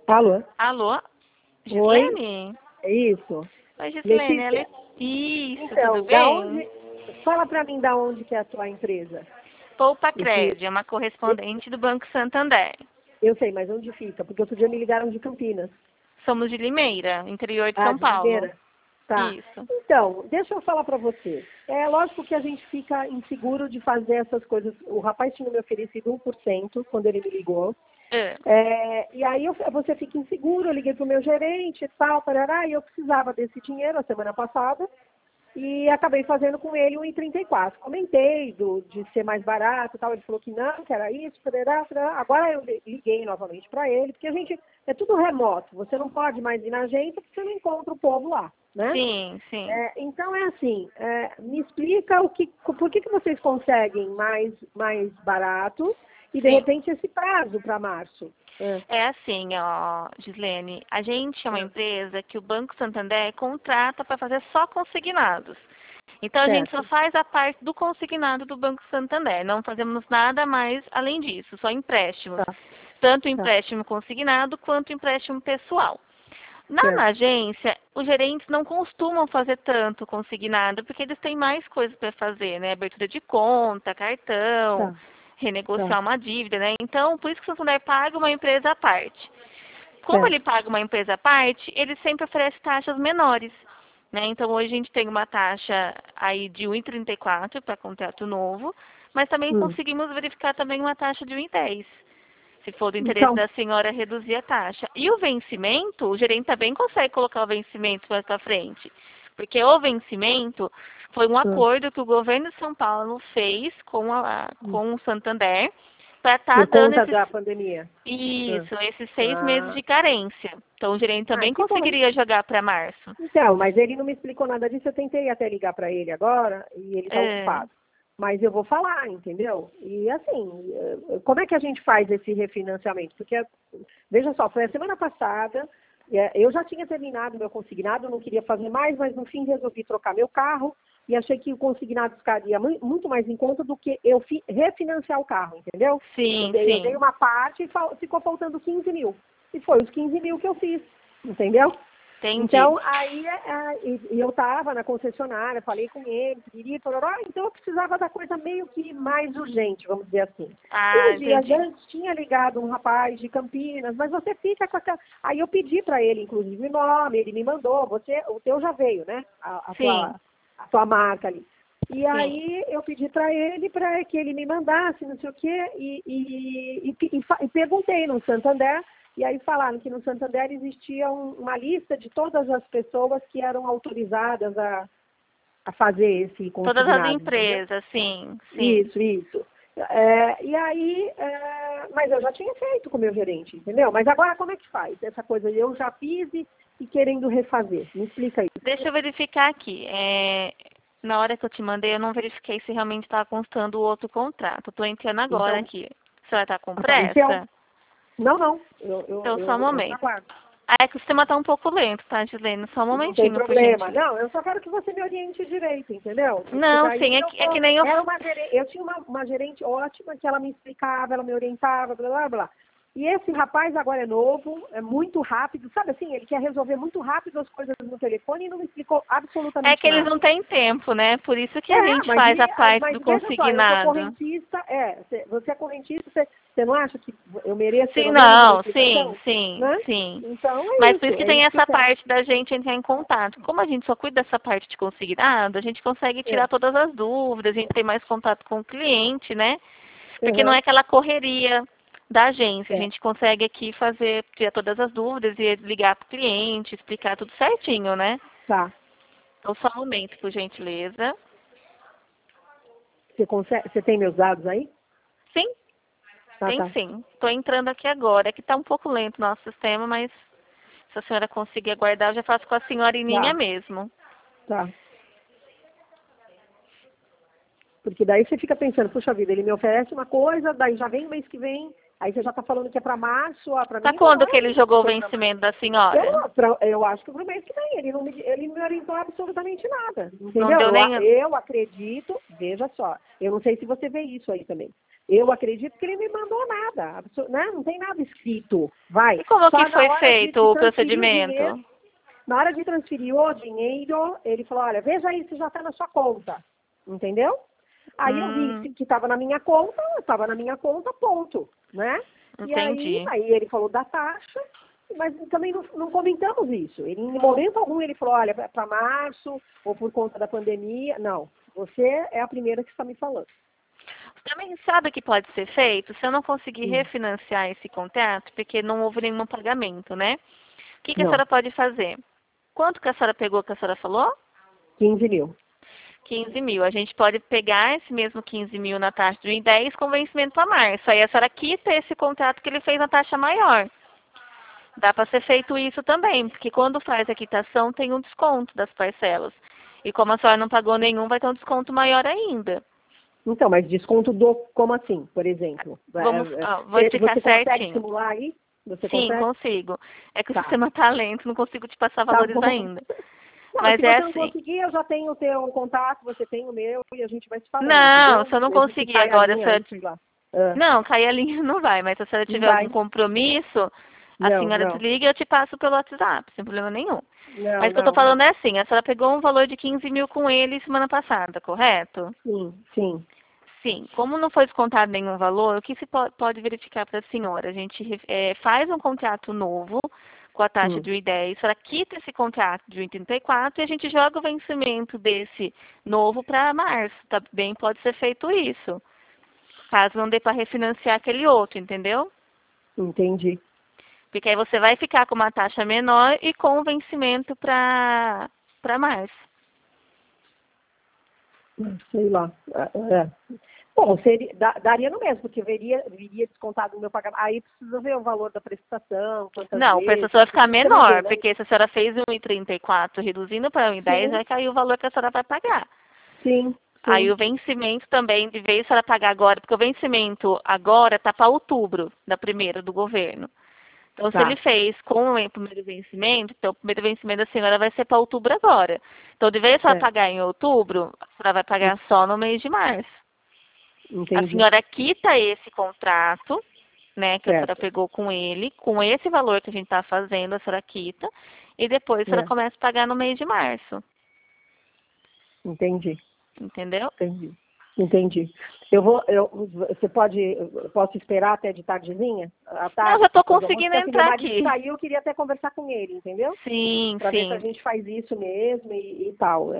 Alô? Alô? Oi? Gislene? É isso? Oi, Gislene. Letícia? Isso, tudo Então, da bem? onde... Fala pra mim da onde que é a tua empresa. Poupa Esse... Cred, é uma correspondente do Banco Santander. Eu sei, mas onde fica? Porque outro dia me ligaram de Campinas. Somos de Limeira, interior de Ah, São de Paulo. Limeira? Tá. Isso. Então, deixa eu falar pra você. É lógico que a gente fica inseguro de fazer essas coisas. O rapaz tinha me oferecido 1% quando ele me ligou. É. E aí você fica inseguro, eu liguei pro meu gerente e tal, parará, e eu precisava desse dinheiro a semana passada. E acabei fazendo com ele 1,34. Comentei de ser mais barato e tal. Ele falou que não, que era isso, parará, parará. Agora eu liguei novamente para ele, porque a gente é tudo remoto. Você não pode mais ir na agência porque você não encontra o povo lá, né? Sim, sim. Então é assim, me explica por que vocês conseguem mais barato e de Sim. repente esse prazo para março. É assim, ó, Gislene, a gente é uma É, empresa que o Banco Santander contrata para fazer só consignados. Então a gente só certo. faz a parte do consignado do Banco Santander, não fazemos nada mais além disso, só empréstimos. Tá, Tanto tá, empréstimo consignado quanto empréstimo pessoal. Na certo. agência, os gerentes não costumam fazer tanto consignado, porque eles têm mais coisas para fazer, né? Abertura de conta, cartão, Tá, tá, renegociar uma dívida, né? Então, por isso que o Santander paga uma empresa à parte. Como ele certo. paga uma empresa à parte, ele sempre oferece taxas menores, né? Então, hoje a gente tem uma taxa aí de 1,34 para contrato novo, mas também Hum. conseguimos verificar também uma taxa de 1,10. Se for do interesse Então, da senhora reduzir a taxa. E o vencimento, o gerente também consegue colocar o vencimento mais para frente. Porque o vencimento foi um hum, acordo que o governo de São Paulo fez hum. com o Santander para estar Por dando conta esses, da pandemia. Hum. esses 6 meses Ah, de carência. Então o gerente também que bom. conseguiria jogar para março. Então, mas ele não me explicou nada disso. Eu tentei até ligar para ele agora e ele está É, ocupado. Mas eu vou falar, entendeu? E assim, como é que a gente faz esse refinanciamento? Porque, veja só, foi a semana passada, eu já tinha terminado meu consignado, não queria fazer mais, mas no fim resolvi trocar meu carro e achei que o consignado ficaria muito mais em conta do que eu refinanciar o carro, entendeu? sim, Eu dei sim. uma parte e ficou faltando 15 mil. E foi os 15 mil que eu fiz, entendeu? Entendi. Então, aí e eu estava na concessionária, falei com ele, piriri, pororó, então eu precisava da coisa meio que mais urgente, vamos dizer assim. Ah, Uns dias entendi. antes tinha ligado um rapaz de Campinas, mas você fica com aquela... Aí eu pedi para ele, inclusive, o nome, ele me mandou, o teu já veio, né? Sim, A tua marca ali. E sim. aí eu pedi para ele para que ele me mandasse, não sei o quê, e perguntei no Santander. E aí falaram que no Santander existia uma lista de todas as pessoas que eram autorizadas a fazer esse Todas as consignado, entendeu? empresas, sim, sim. Isso. Mas eu já tinha feito com o meu gerente, entendeu? Mas agora como é que faz? Essa coisa eu já fiz e querendo refazer. Me explica isso. Deixa eu verificar aqui. Na hora que eu te mandei, eu não verifiquei se realmente estava constando o outro contrato. Estou entrando agora Então, aqui. A senhora está com tá. Então, pressa? não. Então, só um Eu te momento. aguardo. Ah, é que o sistema está um pouco lento, tá, Gilene? Só um Não tem momentinho, por problema. gentileza. Não, eu só quero que você me oriente direito, entendeu? Porque Não, daí sim, é que nem eu... eu tinha uma gerente ótima que ela me explicava, ela me orientava, blá, blá, blá. E esse rapaz agora é novo, é muito rápido, sabe assim, ele quer resolver muito rápido as coisas no telefone e não me explicou É absolutamente que eles nada. não têm tempo, né? Por isso que a gente faz a parte Mas do veja só, eu sou consignado. correntista, você é correntista, você não acha que eu mereço Sim, pelo menos uma não, sim, explicação? sim, Né? sim. Então Mas por isso que é tem isso que eu essa quero. parte da gente entrar em contato. Como a gente só cuida dessa parte de consignado, a gente consegue É, tirar todas as dúvidas, a gente tem mais contato com o cliente, né? Porque não é uhum, aquela correria da agência. A é, gente consegue aqui fazer, tirar todas as dúvidas e ligar para o cliente, explicar tudo certinho, né? tá. Então, só um momento, por gentileza. Você tem meus dados aí? Sim, Ah, tem tá. sim. Estou entrando aqui agora. É que está um pouco lento o nosso sistema, mas se a senhora conseguir aguardar, eu já faço com a senhorinha Tá, mesmo. tá. Porque daí você fica pensando, puxa vida, ele me oferece uma coisa, daí já vem o mês que vem, aí você já tá falando que é para março, para Para mim não quando é que ele jogou o foi para março. vencimento da senhora? Eu acho que pro mês que vem, ele não me orientou absolutamente nada, Não entendeu? deu nem. Eu acredito, veja só, eu não sei se você vê isso aí também. Eu acredito que ele não me mandou nada, né? Não tem nada escrito. Vai. E como Só que na foi hora feito o procedimento? Na hora de transferir o dinheiro, ele falou, olha, veja aí se já está na sua conta. Entendeu? Aí eu vi que estava na minha conta, ponto. Né? E Entendi. aí ele falou da taxa, mas também não comentamos isso. Ele, em momento algum ele falou, olha, para março, ou por conta da pandemia. Não, você é a primeira que está me falando. Também sabe o que pode ser feito? Se eu não conseguir refinanciar esse contrato, porque não houve nenhum pagamento, né? O que a senhora pode fazer? Quanto que a senhora pegou, que a senhora falou? 15 mil. 15 mil. A gente pode pegar esse mesmo 15 mil na taxa de 1,10 com vencimento para março. Aí a senhora quita esse contrato que ele fez na taxa maior. Dá para ser feito isso também, porque quando faz a quitação tem um desconto das parcelas. E como a senhora não pagou nenhum, vai ter um desconto maior ainda. Então, mas desconto como assim, por exemplo? Vou explicar você certinho. consegue simular aí? Sim, consigo. É que o Tá. sistema está lento, não consigo te passar valores ainda. Não, Mas se é você não assim. conseguir, eu já tenho o teu contato, você tem o meu e a gente vai se falando. Não, entendeu? se eu não Mesmo que conseguir caia a agora, linha aí, sei lá. não, cair a linha não vai, mas se a senhora Não tiver vai. algum compromisso, a senhora Não. desliga e eu te passo pelo WhatsApp, sem problema nenhum. Mas o que eu tô Não. falando é assim, a senhora pegou um valor de 15 mil com ele semana passada, correto? Sim. Sim, como não foi descontado nenhum valor, o que se pode verificar para a senhora? A gente faz um contrato novo com a taxa de 1,10, a senhora quita esse contrato de 1,34 e a gente joga o vencimento desse novo para março. Também pode ser feito isso, caso não dê para refinanciar aquele outro, entendeu? Entendi. Porque aí você vai ficar com uma taxa menor e com o vencimento para março. Sei lá. Bom, daria no mesmo, porque viria descontado o meu pagamento. Aí precisa ver o valor da prestação, quantas Não, o vezes. preço vai ficar menor, Ver, né? porque se a senhora fez 1,34 reduzindo para 1,10, vai cair o valor que a senhora vai pagar. Sim. Aí o vencimento também, de vez a senhora pagar agora, porque o vencimento agora está para outubro, da primeira do governo. Então, se ele fez com o primeiro vencimento, então o primeiro vencimento da senhora vai ser para outubro agora. Então, de vez a senhora pagar em outubro, a senhora vai pagar só no mês de março. Entendi. A senhora quita esse contrato, né, que a senhora pegou com ele, com esse valor que a gente está fazendo, a senhora quita, e depois a senhora começa a pagar no mês de março. Entendi. Entendeu? Entendi. Eu posso esperar até de tardezinha? À tarde? Não, já estou conseguindo entrar meu aqui. marido saiu, eu queria até conversar com ele, entendeu? Sim, Para ver se a gente faz isso mesmo e tal.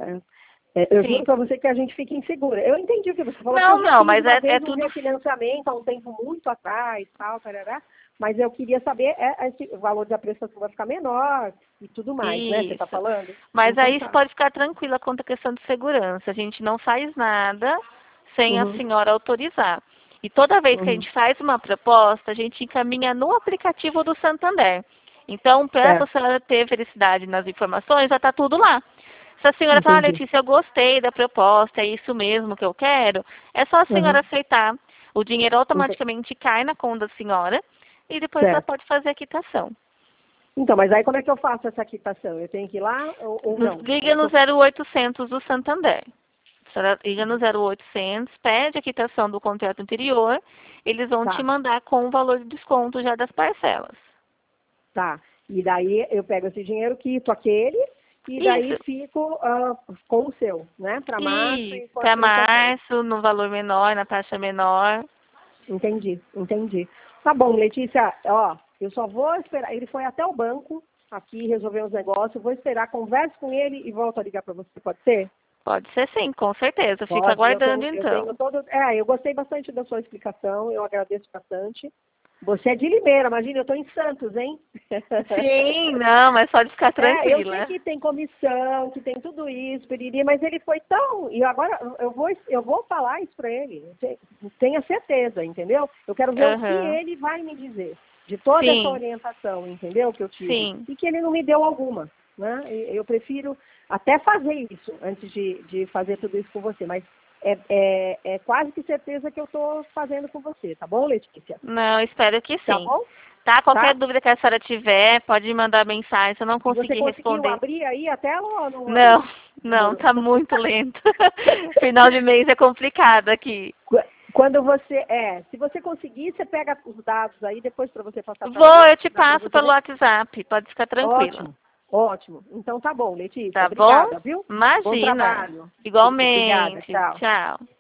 Eu juro para você que a gente fica insegura. Eu entendi o que você falou. Não, mas uma vez é um tudo... refinanciamento há um tempo muito atrás, tal, tarará, mas eu queria saber, o valor da prestação vai ficar menor e tudo mais, né? Você está falando? Mas então, aí você pode ficar tranquila quanto à questão de segurança. A gente não faz nada sem a senhora autorizar. E toda vez que a gente faz uma proposta, a gente encaminha no aplicativo do Santander. Então, para a senhora ter felicidade nas informações, já está tudo lá. Se a senhora falar, Letícia, eu gostei da proposta, é isso mesmo que eu quero, é só a senhora aceitar. O dinheiro automaticamente cai na conta da senhora e depois ela pode fazer a quitação. Então, mas aí como é que eu faço essa quitação? Eu tenho que ir lá ou não? Liga no 0800 do Santander. A senhora liga no 0800, pede a quitação do contrato anterior, eles vão te mandar com o valor de desconto já das parcelas. Tá. E daí eu pego esse dinheiro, quito aquele, e daí fico com o seu, né? Para março e para março, no valor menor, na taxa menor. Entendi. Tá bom, Letícia, eu só vou esperar. Ele foi até o banco aqui resolver os negócios. Eu vou esperar, converso com ele e volto a ligar para você. Pode ser? Pode ser sim, com certeza. Fico aguardando então. Eu gostei bastante da sua explicação, eu agradeço bastante. Você é de Limeira, imagina, eu estou em Santos, hein? Sim, não, mas pode ficar tranquila. Eu sei que tem comissão, que tem tudo isso, periri, mas ele foi tão... E agora eu vou falar isso para ele, tenha certeza, entendeu? Eu quero ver o que ele vai me dizer, de toda essa orientação, entendeu? Que eu tive. E que ele não me deu alguma, né? Eu prefiro até fazer isso, antes de fazer tudo isso com você, mas... É quase que certeza que eu estou fazendo com você, tá bom, Letícia? Não, espero que sim. Tá bom? Tá? Qualquer dúvida que a senhora tiver, pode mandar mensagem. Se eu não conseguir responder... Você conseguiu abrir aí a tela ou não? Não, tá muito lento. Final de mês é complicado aqui. Quando você, se você conseguir, você pega os dados aí depois para você passar para Vou, eu te passo pelo WhatsApp, pode ficar tranquilo. Ótimo, ótimo. Então tá bom, Letícia. Tá Obrigada, bom? viu? Bom Imagina. trabalho. Igualmente. Obrigada, tchau. Tchau.